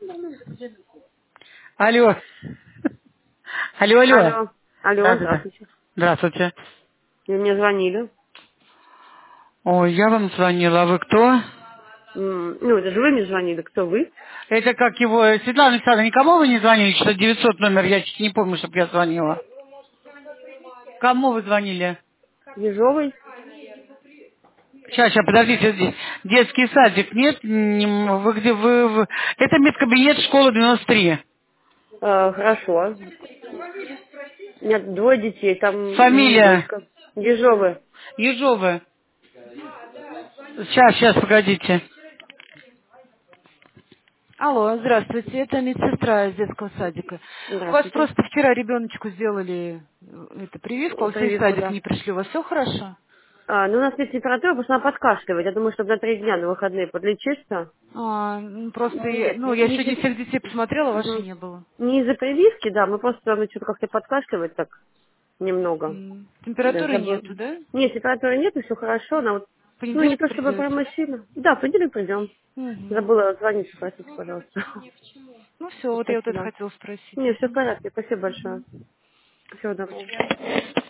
Алло. Алло, алло. Алло. Алло, Да. здравствуйте. Здравствуйте. Вы мне звонили. Ой, я вам звонила. А вы кто? Ну, это же вы мне звонили. Кто вы? Это как его... Светлана Александровна, никому вы не звонили? Что 900 номер, я чуть не помню, чтобы я звонила. Кому вы звонили? Ежовый? Сейчас, подождите. Детский садик нет? Вы где? Это медкабинет школы 93. Хорошо. У меня двое детей. Там Фамилия? дочка. Ежовый. Ежовы. Сейчас, погодите. Алло, здравствуйте, это медсестра из детского садика. У вас Здравствуйте. просто вчера ребеночку сделали эту прививку, а вы в Прививку, садик да. не пришли, у вас все хорошо? Ну, у нас нет температуры, потому что она подкашливает. Я думаю, чтобы на 3 дня на выходные подлечиться. Просто, Нет, я не, сегодня всех детей посмотрела, вашей мгм. не было. Не из-за прививки, да, мы просто она что-то как-то подкашливает так немного. Да, Температуры забыл. нету, да? Нет, температуры нет, все хорошо. Она вот, В ну, не понедельник то чтобы придете? прямо сильно. Да, в понедельник придем. Мгм. Забыла звонить, спросите, пожалуйста. Ну все, вот я вот это Спасибо. хотела спросить. Не, все в порядке. Спасибо большое. Всего доброго.